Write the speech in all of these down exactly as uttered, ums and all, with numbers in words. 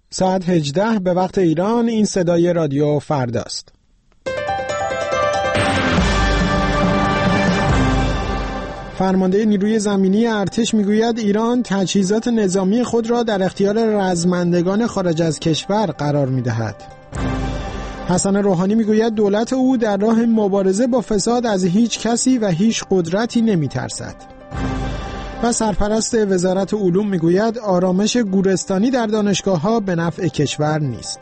ساعت هجده به وقت ایران. این صدای رادیو فرداست. فرمانده نیروی زمینی ارتش میگوید ایران تجهیزات نظامی خود را در اختیار رزمندگان خارج از کشور قرار میدهد. حسن روحانی میگوید دولت او در راه مبارزه با فساد از هیچ کسی و هیچ قدرتی نمیترسد. و سرپرست وزارت علوم میگوید آرامش گورستانی در دانشگاه‌ها به نفع کشور نیست.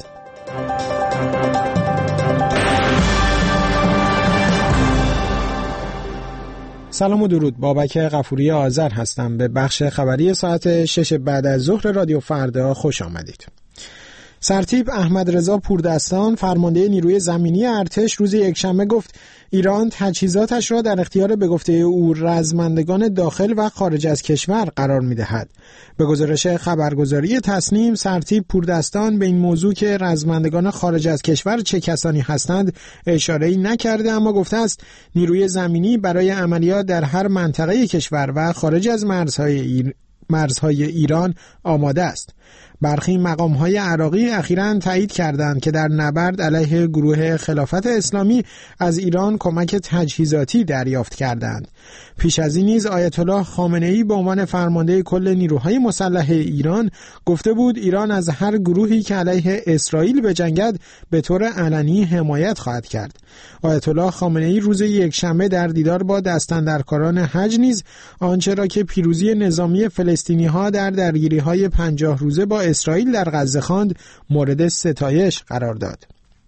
سلام و درود، بابک غفوری آذر هستم. به بخش خبری ساعت شش بعد از ظهر رادیو فردا خوش آمدید. سرتیپ احمد رضا پوردستان فرمانده نیروی زمینی ارتش روز یکشنبه گفت ایران تجهیزاتش را در اختیار به گفته او رزمندگان داخل و خارج از کشور قرار می‌دهد. به گزارش خبرگزاری تصنیم، سرتیپ پوردستان به این موضوع که رزمندگان خارج از کشور چه کسانی هستند اشاره‌ای نکرده، اما گفته است نیروی زمینی برای عملیات در هر منطقه کشور و خارج از مرزهای ایر... مرزهای ایران آماده است. برخی مقام‌های عراقی اخیراً تایید کردند که در نبرد علیه گروه خلافت اسلامی از ایران کمک تجهیزاتی دریافت کردند. پیش از این نیز آیت الله خامنه‌ای به عنوان فرمانده کل نیروهای مسلح ایران گفته بود ایران از هر گروهی که علیه اسرائیل بجنگد به طور علنی حمایت خواهد کرد. آیت الله خامنه‌ای روز یکشنبه در دیدار با دستاندرکاران حج نیز آنچه را که پیروزی نظامی فلسطینی‌ها در درگیری‌های پنجاه روزه با اسرائیل در غزه خواند مورد ستایش قرار داد.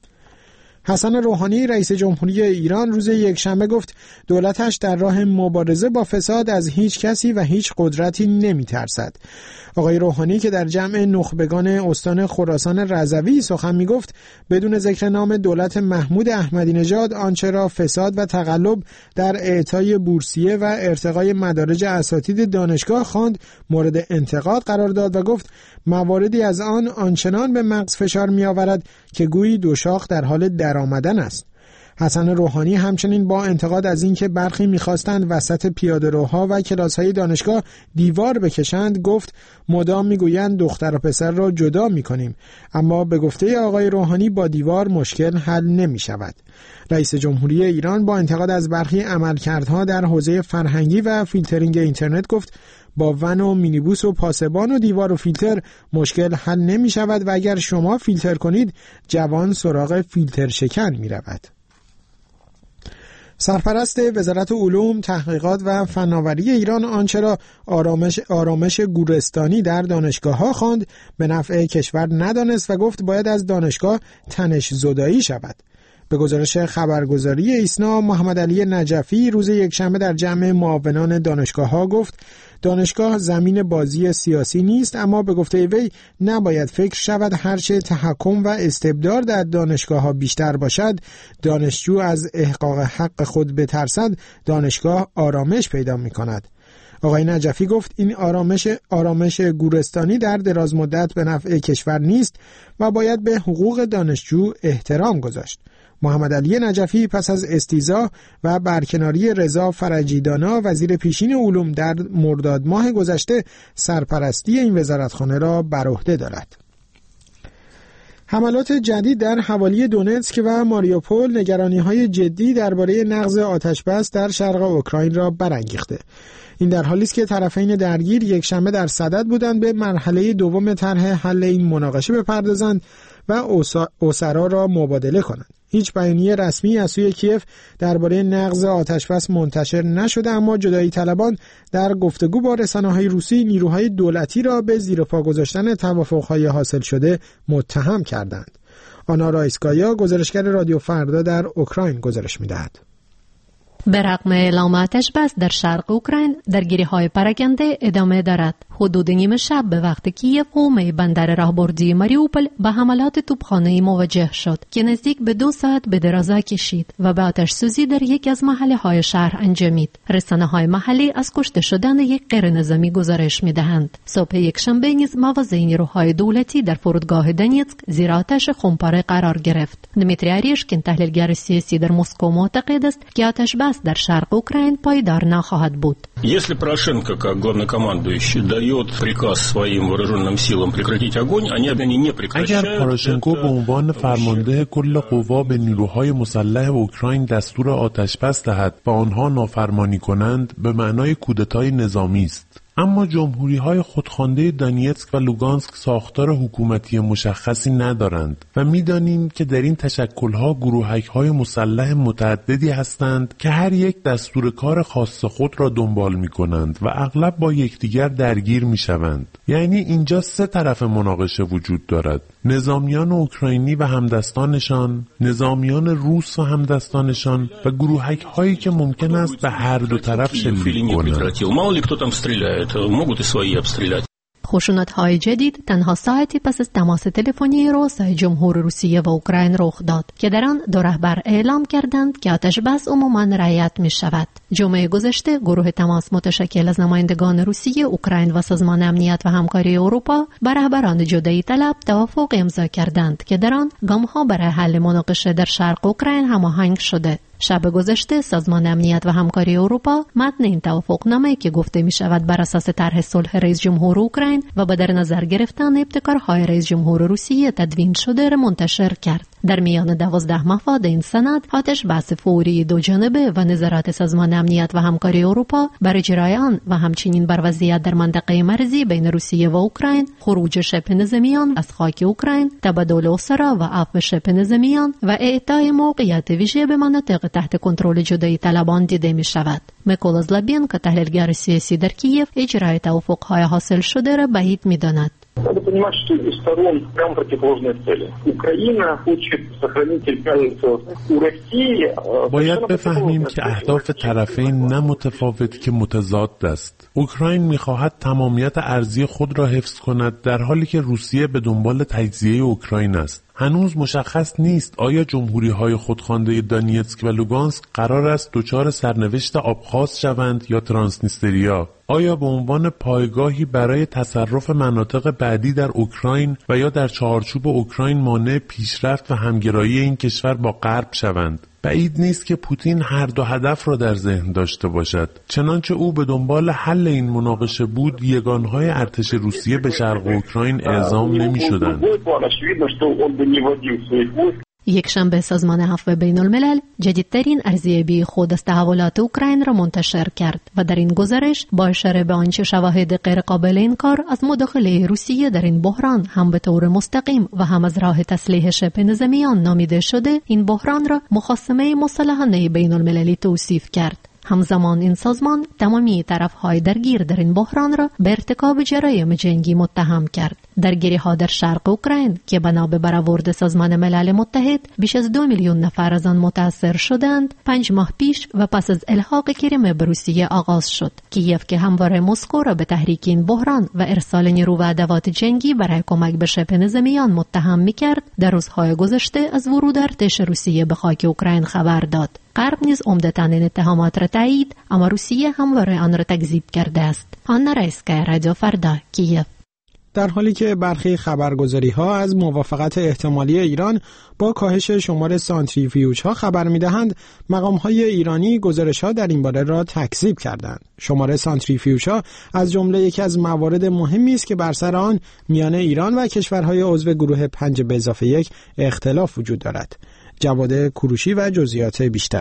حسن روحانی رئیس جمهوری ایران روز یکشنبه گفت دولتش در راه مبارزه با فساد از هیچ کسی و هیچ قدرتی نمی‌ترسد. آقای روحانی که در جمع نخبگان استان خراسان رضوی سخن می‌گفت بدون ذکر نام دولت محمود احمدی نژاد آنچه را فساد و تقلب در اعطای بورسیه و ارتقای مدارج اساتید دانشگاه خواند مورد انتقاد قرار داد و گفت مواردی از آن آنچنان به مغز فشار می‌آورد که گویی دو شاخ در حال درآمدن است. حسن روحانی همچنین با انتقاد از اینکه برخی می‌خواستند وسط پیاده‌روها و کلاس‌های دانشگاه دیوار بکشند گفت مدام می‌گویند دختر و پسر را جدا می‌کنیم، اما به گفته آقای روحانی با دیوار مشکل حل نمی‌شود. رئیس جمهوری ایران با انتقاد از برخی عملکردها در حوزه فرهنگی و فیلترینگ اینترنت گفت با ون و مینیبوس و پاسبان و دیوار و فیلتر مشکل حل نمی‌شود و اگر شما فیلتر کنید جوان سراغ فیلتر شکن می‌رود. سرپرست وزارت علوم، تحقیقات و فناوری ایران آنچه را آرامش آرامش گورستانی در دانشگاه‌ها خواند به نفع کشور ندانست و گفت باید از دانشگاه تنش زدایی شود. به گزارش خبرگزاری ایسنا، محمد علی نجفی روز یکشنبه در جمع معاونان دانشگاه‌ها گفت دانشگاه زمین بازی سیاسی نیست، اما به گفته وی نباید فکر شود هرچه تحکم و استبداد در دانشگاه‌ها بیشتر باشد، دانشجو از احقاق حق خود بترسد، دانشگاه آرامش پیدا می‌کند. آقای نجفی گفت این آرامش آرامش گورستانی در دراز مدت به نفع کشور نیست و باید به حقوق دانشجو احترام گذاشت. محمد علی نجفی پس از استیضاح و برکناری رضا فرجیدانا وزیر پیشین علوم در مرداد ماه گذشته سرپرستی این وزارتخانه را بر عهده دارد. حملات جدید در حوالی دونتسک و ماریوپول نگرانی‌های جدی درباره نقض آتش‌بس در شرق اوکراین را برانگیخته. این در حالی است که طرفین درگیر یکشنبه در صدد بودند به مرحله دوم طرح حل این مناقشه بپردازند و اسرا را مبادله کنند. هیچ بیانیه رسمی از سوی کیف درباره نقض آتشبس منتشر نشده، اما جدایی طلبان در گفتگو با رسانه‌های روسی نیروهای دولتی را به زیر پا گذاشتن توافق‌های حاصل شده متهم کردند. آنا رایسکایا گزارشگر رادیو فردا در اوکراین گزارش می‌دهد. به رغم اعلام آتش‌بس در شرق اوکراین درگیری‌های پراکنده ادامه دارد. حدود نیمه شب به وقت کیف حومه بندر راهبردی ماریوپول به حملات توپخانه‌ای مواجه شد که نزدیک به دو ساعت به درازا کشید و به آتش سوزی در یکی از محله‌های شهر انجامید. رسانه‌های محلی از کشته شدن یک غیرنظامی گزارش می‌دهند. صبح یکشنبه نیز مواضع نیروهای دولتی در فرودگاه دونتسک زیر آتش خمپاره قرار گرفت. دمیتری آریشکین تحلیلگر سیاسی در مسکو معتقد است که آتش‌بس در شرق اوکراین پایدار نخواهد بود. Если Порошенко, как главнокомандующий, дает приказ своим вооруженным силам прекратить огонь, они не прекращают. اگر پاراشنکو به عنوان فرمانده کل قوا به نیروهای مسلح اوکراین دستور آتش بس دهد و آنها نافرمانی کنند، به معنای کودتای نظامی است. اما جمهوری‌های خودخوانده دانیتسک و لوگانسک ساختار حکومتی مشخصی ندارند و می‌دانیم که در این تشکل‌ها گروهک‌های مسلح متعددی هستند که هر یک دستور کار خاص خود را دنبال می‌کنند و اغلب با یکدیگر درگیر می‌شوند. یعنی اینجا سه طرف مناقشه وجود دارد: نظامیان اوکراینی و همدستانشان، نظامیان روس و همدستانشان و گروهک‌هایی که ممکن است به هر دو طرف شلیک کنند. могут и свои обстрелять. خشونت‌های جدید تنها ساعتی پس از تماس تلفنی رؤسای جمهور روسیه و اوکراین رخ داد که در آن دو رهبر اعلام کردند که آتش بس عموماً رعایت می‌شود. جمعه گذشته گروه تماس متشکل از نمایندگان روسیه، اوکراین و سازمان امنیت و همکاری اروپا با رهبران جدایی طلب توافق امضا کردند که در آن گام‌ها برای حل مناقشه در شرق اوکراین هماهنگ شده. شب گذشته سازمان امنیت و همکاری اروپا متن این توافقنامه که گفته می شود بر اساس طرح صلح رئیس جمهور اوکراین و با در نظر گرفتن ابتکارهای رئیس جمهور روسیه تدوین شده را منتشر کرد. در میان دوازده مفاد این سند آتش بس فوری دو جانبه و نظارت سازمان امنیت و همکاری اروپا بر اجرای آن و همچنین بر وضعیت در منطقه مرزی بین روسیه و اوکراین، خروج شبه نظامیان از خاک اوکراین، تبادل اسرا و عفو شبه نظامیان و اعطای موقعیت ویژه به مناطق تحت کنترل جدایی طلبان دیده می شود. میکولا زلابینکا، تحلیلگر سیاسی در کیف، اجرای توافق‌های حاصل شده را بعید می‌داند. Надо понимать, что у сторон прям противоположные цели. Украина хочет сохранить территориальную целостность. У России... باید بفهمیم که اهداف طرفین نه متفاوت که متضاد است. اوکراین می‌خواهد تمامیت ارضی خود را حفظ کند، در حالی که روسیه به دنبال تجزیه اوکراین است. هنوز مشخص نیست آیا جمهوری‌های خودخوانده دانیتسک و لوگانسک قرار است دچار سرنوشت آبخاز شوند یا ترانسنیستریا. آیا به عنوان پایگاهی برای تصرف مناطق بعدی در اوکراین و یا در چارچوب اوکراین مانع پیشرفت و همگرایی این کشور با غرب شوند؟ بعید نیست که پوتین هر دو هدف را در ذهن داشته باشد. چنانچه او به دنبال حل این مناقشه بود، یگانهای ارتش روسیه به شرق اوکراین اعزام نمی شدند. یک شنبه سازمان عفو بین الملل جدیدترین ارزیابی خود از تحولات اوکراین را منتشر کرد و در این گزارش با اشاره به آنچه شواهد غیرقابل انکار از مداخله روسیه در این بحران هم به طور مستقیم و هم از راه تسلیح شبه نظامیان نامیده شده، این بحران را مخاصمه مصالحانه بین المللی توصیف کرد. همزمان این سازمان تمامی طرف‌های درگیر در این بحران را به ارتکاب جرایم جنگی متهم کرد. درگیری‌ها در شرق اوکراین که بنا به برآورد سازمان ملل متحد بیش از دو میلیون نفر از آن متاثر شدند، پنج ماه پیش و پس از الحاق کریم به روسیه آغاز شد. کیف که همواره مسکو را به تحریک این بحران و ارسال نیرو و ادوات جنگی برای کمک به شبه نظامیان متهم می‌کرد، در روزهای گذشته از ورود ارتش روسیه به خاک اوکراین خبر داد. غرب نیز عمدتاً این اتهامات را تایید، اما روسیه همواره آن را تکذیب کرده است. آنا رایسکا، رادیو فردا، کیف. در حالی که برخی خبرگزاری‌ها از موافقت احتمالی ایران با کاهش شمار سانتریفیوژها خبر می‌دهند، مقام‌های ایرانی گزارش‌ها در این باره را تکذیب کردند. شمار سانتریفیوژها از جمله یکی از موارد مهمی است که بر سر آن میان ایران و کشورهای عضو گروه پنج به اضافه یک اختلاف وجود دارد. جواد کوروشی و جزئیات بیشتر.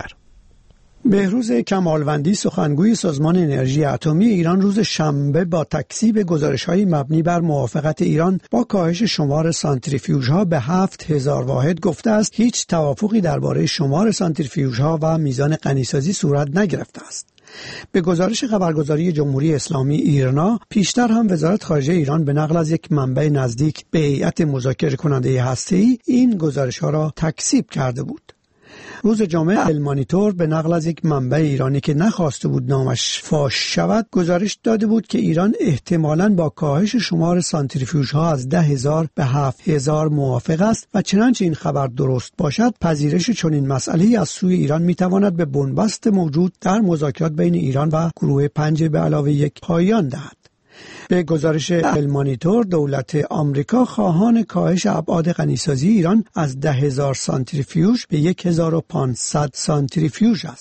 بهروز کمالوندی، سخنگوی سازمان انرژی اتمی ایران، روز شنبه با تکذیب گزارش‌های مبنی بر موافقت ایران با کاهش شمار سانتریفیوژها به هفت هزار واحد گفته است هیچ توافقی درباره شمار سانتریفیوژها و میزان غنیسازی صورت نگرفته است. به گزارش خبرگزاری جمهوری اسلامی ایرنا، پیشتر هم وزارت خارجه ایران به نقل از یک منبع نزدیک به هیئت مذاکره کننده هسته‌ای این گزارش‌ها را تکذیب کرده بود. روز جمعه المانیتور به نقل از یک منبع ایرانی که نخواسته بود نامش فاش شود گزارش داده بود که ایران احتمالاً با کاهش شمار سانتریفیوژها از ده هزار به هفت هزار موافق است و چنانچه این خبر درست باشد، پذیرش چنین مسئله‌ای از سوی ایران میتواند به بنبست موجود در مذاکرات بین ایران و گروه پنج به علاوه یک پایان دهد. به گزارش المانیتور، دولت آمریکا خواهان کاهش ابعاد غنیسازی ایران از ده هزار سانتریفیوژ به یک هزار و پانصد سانتریفیوژ است.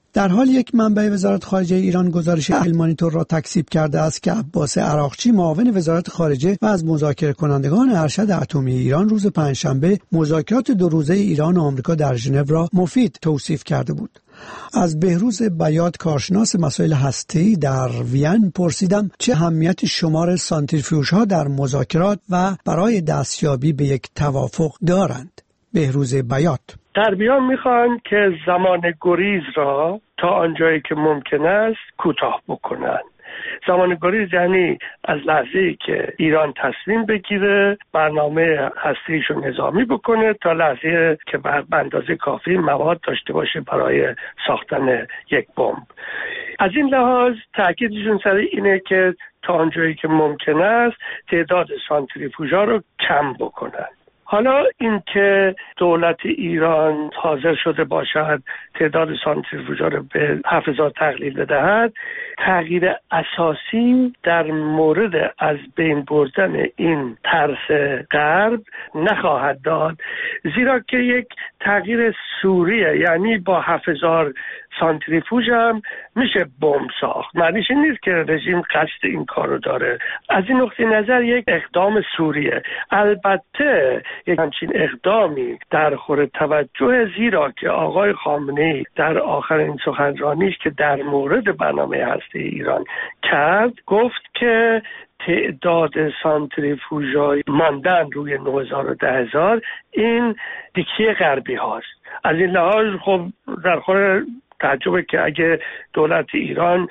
در حال یک منبع وزارت خارجه ایران گزارش المانیتور را تکذیب کرده است که عباس عراقچی معاون وزارت خارجه و از مذاکره کنندگان ارشد اتمی ایران روز پنجشنبه مذاکرات دو روزه ایران و آمریکا در ژنو را مفید توصیف کرده بود. از بهروز بیات کارشناس مسائل هسته‌ای در وین پرسیدم چه اهمیت شمار سانتریفیوژها در مذاکرات و برای دستیابی به یک توافق دارند. بهروز بیات: غربیان میخوان که زمان گریز را تا آنجایی که ممکن است کوتاه بکنن. زمان گریز یعنی از لحظه‌ای که ایران تصمیم بگیره برنامه هسته‌ایشو نظامی بکنه تا لحظه‌ای که به اندازه کافی مواد داشته باشه برای ساختن یک بمب. از این لحاظ تاکیدشون سر اینه که تا آنجایی که ممکن است تعداد سانتریفوژها رو کم بکنن. حالا اینکه دولت ایران حاضر شده باشد تعداد سانتریفوژها رو به هفت هزار تقلیل بدهد، تغییر اساسی در مورد از بین بردن این ترس غرب نخواهد داد، زیرا که یک تغییر سوریه، یعنی با هفت هزار سانتریفوژ هم میشه بمب ساخت. معنیش این نیست که رژیم قصد این کارو داره. از این نقطه نظر یک اقدام سوریه. البته یک همچین اقدامی در خور توجه، زیرا که آقای خامنه‌ای در آخرین سخنرانیش که در مورد برنامه هسته ایران کرد گفت که تعداد سانتریفوژهای ماندن روی نه هزار و ده هزار این دیکیه غربی هاست. از این لحاظ خب در خور تعجبه که اگه دولت ایران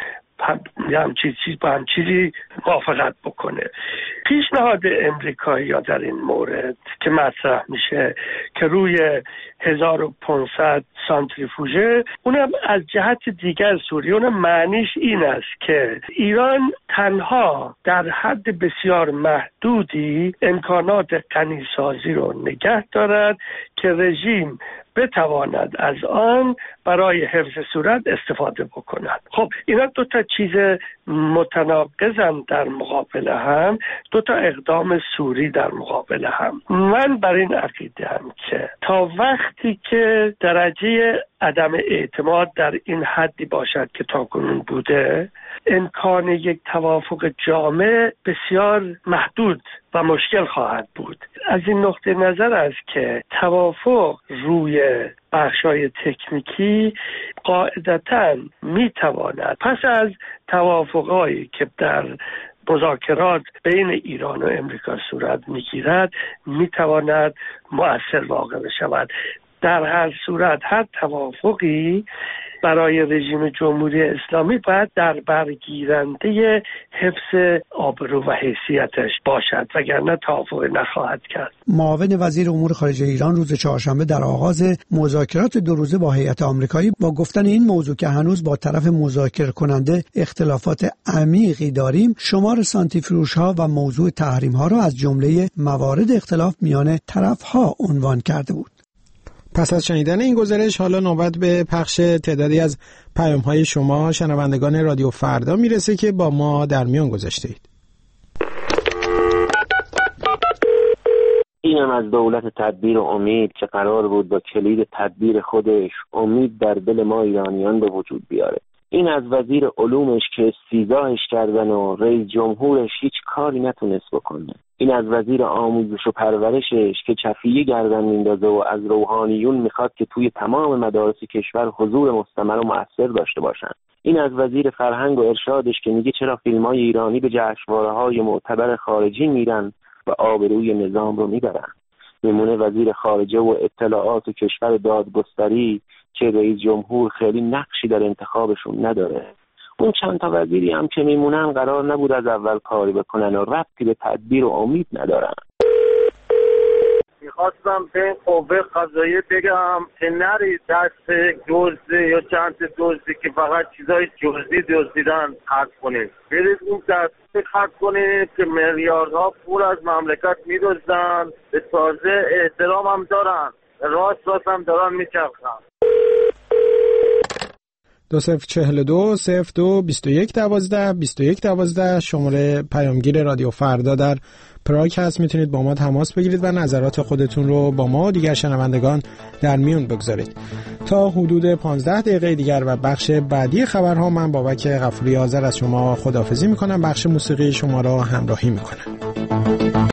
یه همچین چیز با هم چیزی موافقت بکنه. پیشنهاد امریکایی ها در این مورد که مطرح میشه که روی هزار و پانصد سانتریفوژه، اونم از جهت دیگر سوریه، اونم معنیش این است که ایران تنها در حد بسیار محدودی امکانات غنیسازی رو نگه دارد که رژیم بتواند از آن برای حفظ صورت استفاده بکند. خب اینا دو تا چیز متناقضن در مقابل هم، دو تا اقدام سوری در مقابل هم. من بر این عقیده‌ام که تا وقتی که درجه عدم اعتماد در این حدی باشد که تاکنون بوده، امکان یک توافق جامع بسیار محدود و مشکل خواهد بود. از این نقطه نظر است که توافق روی بخشای تکنیکی قاعدتاً میتواند پس از توافقایی که در مذاکرات بین ایران و امریکا صورت میگیرد میتواند مؤثر واقع بشود. در هر صورت هر توافقی برای رژیم جمهوری اسلامی باید در برگیرنده حفظ آبرو و حیثیتش باشد، وگرنه توافق نخواهد کرد. معاون وزیر امور خارجه ایران روز چهارشنبه در آغاز مذاکرات دو روزه با هیئت آمریکایی با گفتن این موضوع که هنوز با طرف مذاکره کننده اختلافات عمیقی داریم، شمار سانتریفیوژها و موضوع تحریم‌ها را از جمله موارد اختلاف میان طرف‌ها عنوان کرده بود. پس از شنیدن این گزارش حالا نوبت به پخش تعدادی از پیام‌های شما شنوندگان رادیو فردا میرسه که با ما در میان گذاشتید. اینم از دولت تدبیر و امید که قرار بود با کلید تدبیر خودش امید در دل ما ایرانیان به وجود بیاره. این از وزیر علومش که استیضاحش کردن و رئیس جمهورش هیچ کاری نتونست بکنه. این از وزیر آموزش و پرورشش که چفیه گردن میندازه و از روحانیون میخواد که توی تمام مدارس کشور حضور مستمر و مؤثر داشته باشن. این از وزیر فرهنگ و ارشادش که میگه چرا فیلم‌های ایرانی به جشنواره‌های معتبر خارجی میرن و آبروی نظام رو میبرن. میمونه وزیر خارجه و اطلاعات و کشور دادگستری که رئیس جمهور خیلی نقشی در انتخابشون نداره. اون چند تا وزیری هم که میمونن قرار نبود از اول کاری بکنن و ربطی به تدبیر و امید ندارن. میخواستم به این قوه قضاییه بگم که نری دست دزدی یا چند دزدی که فقط چیزای جزئی دزدیدن خرج کنید. برید اون دست خرج کنید که میلیاردها پول از مملکت میدزدن، به تازه احترام هم دارن، راست راست هم دارن میچرخن. دو صفر چهل دو صفر دو بیست و یک دوازده بیست و یک دوازده شماره پیامگیر رادیو فردا در پراگ هست. میتونید با ما تماس بگیرید و نظرات خودتون رو با ما دیگر شنوندگان در میون بگذارید. تا حدود پانزده دقیقه دیگر و بخش بعدی خبرها من بابک غفوری آذر از شما خداحافظی میکنم. بخش موسیقی شما را همراهی میکنم.